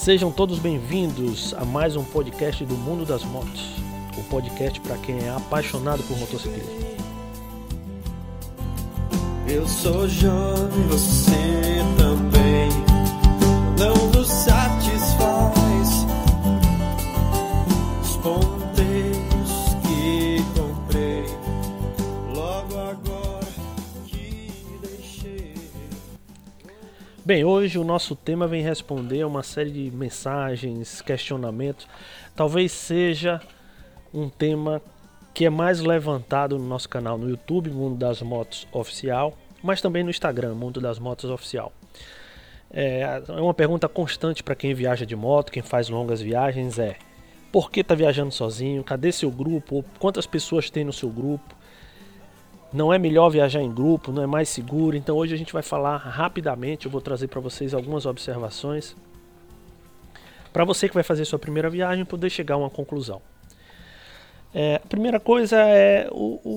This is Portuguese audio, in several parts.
Sejam todos bem-vindos a mais um podcast do Mundo das Motos, um podcast para quem é apaixonado por motociclismo. Eu sou jovem, você também, não nos satisfaz os ponteiros que comprei, logo agora que deixei. Bem, hoje o nosso tema vem responder a uma série de mensagens, questionamentos. Talvez seja um tema que é mais levantado no nosso canal no YouTube, Mundo das Motos Oficial, mas também no Instagram, Mundo das Motos Oficial. É uma pergunta constante para quem viaja de moto, quem faz longas viagens por que está viajando sozinho? Cadê seu grupo? Quantas pessoas tem no seu grupo? Não é melhor viajar em grupo? Não é mais seguro? Então hoje a gente vai falar rapidamente, eu vou trazer para vocês algumas observações para você que vai fazer sua primeira viagem poder chegar a uma conclusão. A primeira coisa é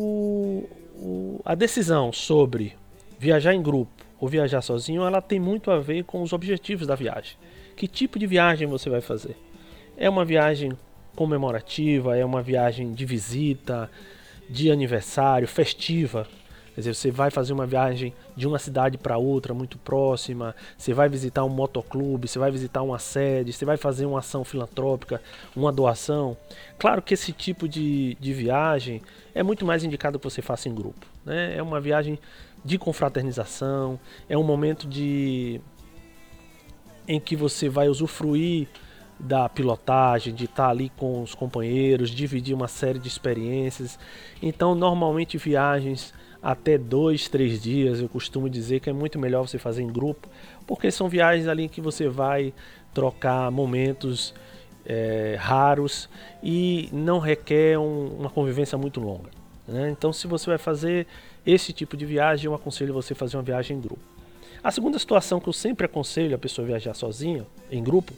a decisão sobre viajar em grupo ou viajar sozinho, ela tem muito a ver com os objetivos da viagem. Que tipo de viagem você vai fazer? É uma viagem comemorativa? É uma viagem de visita, de aniversário, festiva? Quer dizer, você vai fazer uma viagem de uma cidade para outra muito próxima, você vai visitar um motoclube, você vai visitar uma sede, você vai fazer uma ação filantrópica, uma doação. Claro que esse tipo de viagem é muito mais indicado que você faça em grupo, né? É uma viagem de confraternização, é um momento em que você vai usufruir da pilotagem, de estar ali com os companheiros, dividir uma série de experiências. Então, normalmente viagens até 2, 3 dias, eu costumo dizer que é muito melhor você fazer em grupo, porque são viagens ali que você vai trocar momentos raros e não requer uma convivência muito longa, né? Então, se você vai fazer esse tipo de viagem, eu aconselho você a fazer uma viagem em grupo. A segunda situação que eu sempre aconselho a pessoa viajar sozinha, em grupo,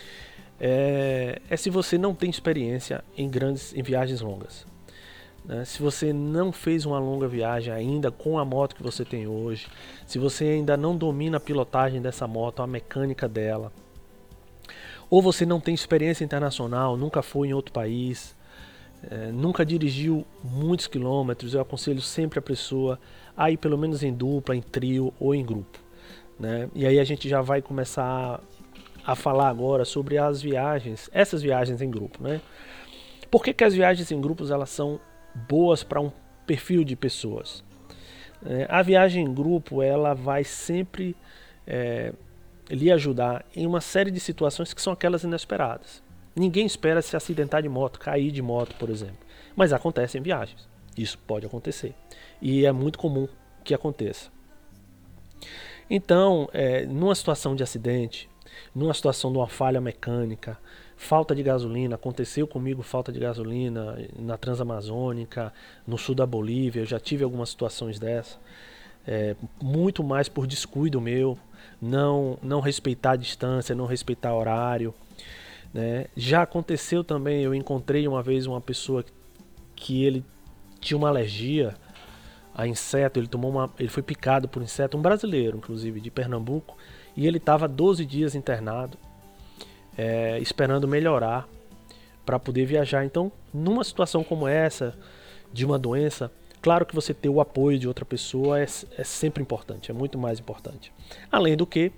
é se você não tem experiência em viagens longas, né? Se você não fez uma longa viagem ainda com a moto que você tem hoje, se você ainda não domina a pilotagem dessa moto, a mecânica dela, ou você não tem experiência internacional, nunca foi em outro país, nunca dirigiu muitos quilômetros, eu aconselho sempre a pessoa a ir pelo menos em dupla, em trio ou em grupo, né? E aí a gente já vai começar a falar agora sobre essas viagens em grupo, né? Por que as viagens em grupos elas são boas para um perfil de pessoas? A viagem em grupo ela vai sempre lhe ajudar em uma série de situações que são aquelas inesperadas. Ninguém espera se acidentar de moto, cair de moto, por exemplo, mas acontece em viagens. Isso pode acontecer e é muito comum que aconteça. Então, numa situação de acidente, numa situação de uma falha mecânica, falta de gasolina, aconteceu comigo falta de gasolina na Transamazônica, no sul da Bolívia, eu já tive algumas situações dessas, muito mais por descuido meu, não respeitar a distância, não respeitar horário, né? Já aconteceu também, eu encontrei uma vez uma pessoa que ele tinha uma alergia a inseto, ele foi picado por inseto, um brasileiro inclusive, de Pernambuco, e ele estava 12 dias internado, esperando melhorar para poder viajar. Então, numa situação como essa, de uma doença, claro que você ter o apoio de outra pessoa é sempre importante, é muito mais importante. Além do que,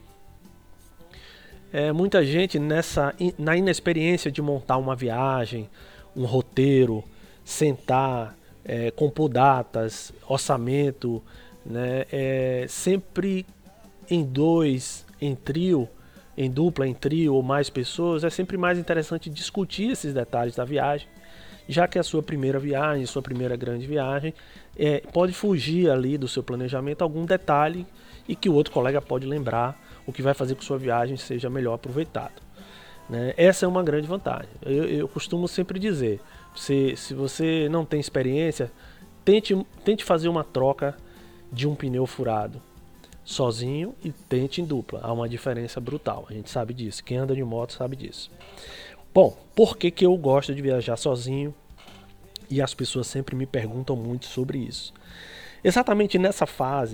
muita gente na inexperiência de montar uma viagem, um roteiro, sentar, compor datas, orçamento, né, sempre em dois, em trio, em dupla, em trio ou mais pessoas, é sempre mais interessante discutir esses detalhes da viagem, já que é a sua primeira viagem, sua primeira grande viagem, pode fugir ali do seu planejamento algum detalhe e que o outro colega pode lembrar, o que vai fazer com que sua viagem seja melhor aproveitada, né? Essa é uma grande vantagem. Eu costumo sempre dizer, se você não tem experiência, tente fazer uma troca de um pneu furado sozinho e tente em dupla. Há uma diferença brutal, a gente sabe disso, quem anda de moto sabe disso. Bom, por que eu gosto de viajar sozinho? E as pessoas sempre me perguntam muito sobre isso. Exatamente nessa fase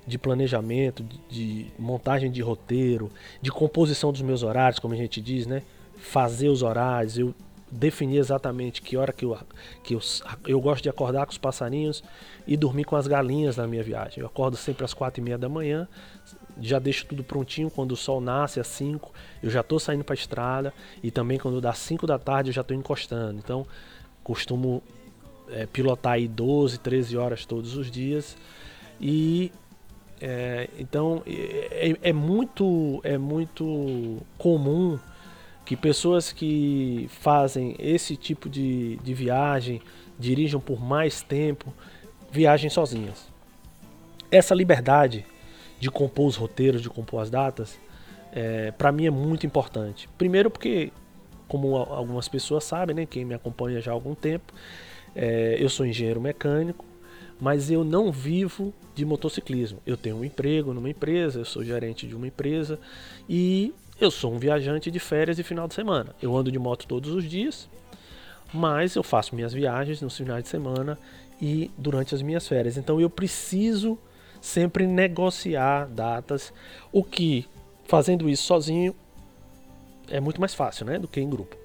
de planejamento, de montagem de roteiro, de composição dos meus horários, como a gente diz, né? Fazer os horários, eu definir exatamente que hora que eu gosto de acordar com os passarinhos e dormir com as galinhas na minha viagem. Eu acordo sempre às 4h30 da manhã, já deixo tudo prontinho. Quando o sol nasce às 5, eu já estou saindo para a estrada, e também quando dá 5 da tarde eu já estou encostando. Então costumo pilotar aí 12, 13 horas todos os dias. E então é muito comum que pessoas que fazem esse tipo de viagem, dirijam por mais tempo, viajem sozinhas. Essa liberdade de compor os roteiros, de compor as datas, para mim é muito importante. Primeiro porque, como algumas pessoas sabem, né, quem me acompanha já há algum tempo, eu sou engenheiro mecânico, mas eu não vivo de motociclismo. Eu tenho um emprego numa empresa, eu sou gerente de uma empresa, e eu sou um viajante de férias e final de semana. Eu ando de moto todos os dias, mas eu faço minhas viagens nos finais de semana e durante as minhas férias. Então eu preciso sempre negociar datas, o que, fazendo isso sozinho, é muito mais fácil, né, do que em grupo.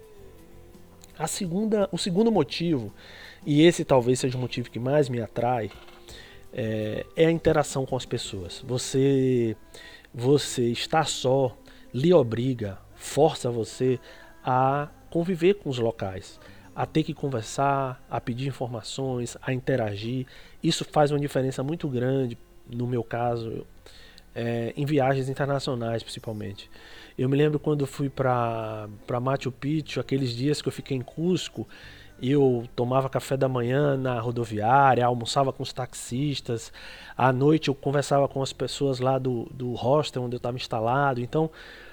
O segundo motivo, e esse talvez seja o motivo que mais me atrai, é a interação com as pessoas. Você estar só lhe obriga, força você a conviver com os locais, a ter que conversar, a pedir informações, a interagir. Isso faz uma diferença muito grande, no meu caso, em viagens internacionais principalmente. Eu me lembro quando eu fui para Machu Picchu, aqueles dias que eu fiquei em Cusco, eu tomava café da manhã na rodoviária, almoçava com os taxistas, à noite eu conversava com as pessoas lá do hostel onde eu estava instalado. Então,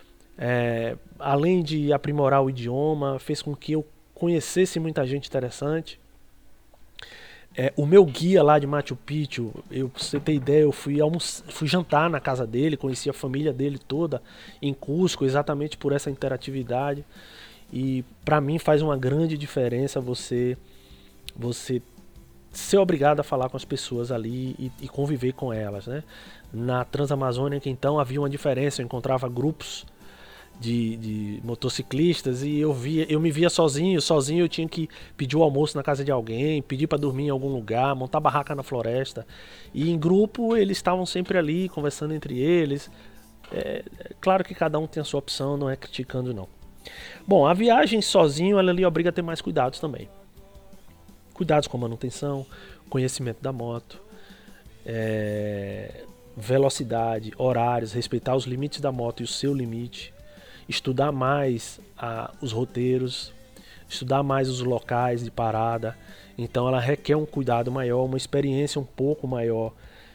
além de aprimorar o idioma, fez com que eu conhecesse muita gente interessante. O meu guia lá de Machu Picchu, pra você ter ideia, eu fui jantar na casa dele, conheci a família dele toda em Cusco, exatamente por essa interatividade. E para mim faz uma grande diferença você ser obrigado a falar com as pessoas ali e conviver com elas, né? Na Transamazônica, então, havia uma diferença. Eu encontrava grupos de motociclistas e eu me via sozinho eu tinha que pedir o almoço na casa de alguém, pedir para dormir em algum lugar, montar barraca na floresta. E em grupo eles estavam sempre ali conversando entre eles. Claro que cada um tem a sua opção, não é criticando não. Bom, a viagem sozinho, ela lhe obriga a ter mais cuidados também. Cuidados com a manutenção, conhecimento da moto, velocidade, horários, respeitar os limites da moto e o seu limite, estudar mais os roteiros, estudar mais os locais de parada. Então ela requer um cuidado maior, uma experiência um pouco maior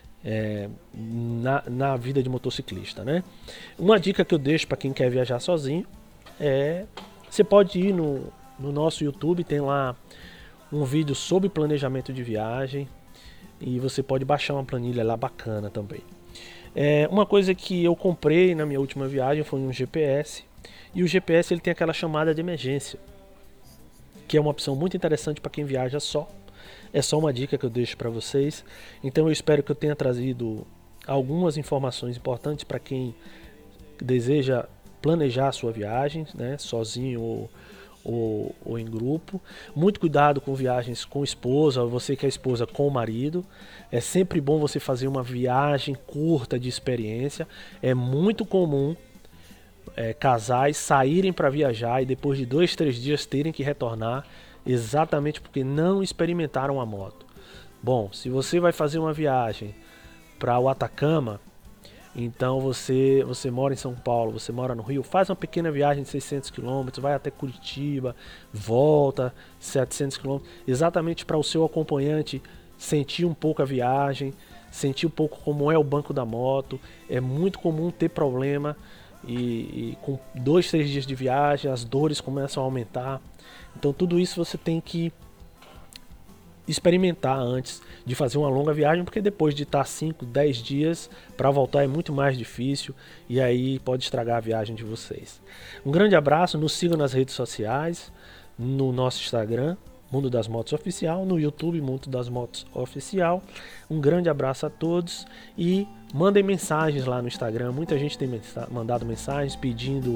na vida de motociclista, né? Uma dica que eu deixo para quem quer viajar sozinho você pode ir no nosso YouTube, tem lá um vídeo sobre planejamento de viagem, e você pode baixar uma planilha lá bacana também. Uma coisa que eu comprei na minha última viagem foi um GPS, e o GPS ele tem aquela chamada de emergência, que é uma opção muito interessante para quem viaja só. É só uma dica que eu deixo para vocês. Então eu espero que eu tenha trazido algumas informações importantes para quem deseja planejar a sua viagem, né, sozinho ou em grupo. Muito cuidado com viagens com esposa, você que é esposa com o marido. É sempre bom você fazer uma viagem curta de experiência. É muito comum casais saírem para viajar e depois de 2, 3 dias terem que retornar, exatamente porque não experimentaram a moto. Bom, se você vai fazer uma viagem para o Atacama, então você mora em São Paulo, você mora no Rio, faz uma pequena viagem de 600 km, vai até Curitiba, volta 700 km, exatamente para o seu acompanhante sentir um pouco a viagem, sentir um pouco como é o banco da moto. É muito comum ter problema e com 2, 3 dias de viagem as dores começam a aumentar. Então tudo isso você tem que experimentar antes de fazer uma longa viagem, porque depois de estar 5, 10 dias para voltar é muito mais difícil, e aí pode estragar a viagem de vocês. Um grande abraço, nos sigam nas redes sociais, no nosso Instagram, Mundo das Motos Oficial, no YouTube Mundo das Motos Oficial. Um grande abraço a todos e mandem mensagens lá no Instagram. Muita gente tem mandado mensagens pedindo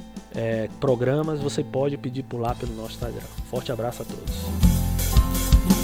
programas. Você pode pedir por lá pelo nosso Instagram. Forte abraço a todos.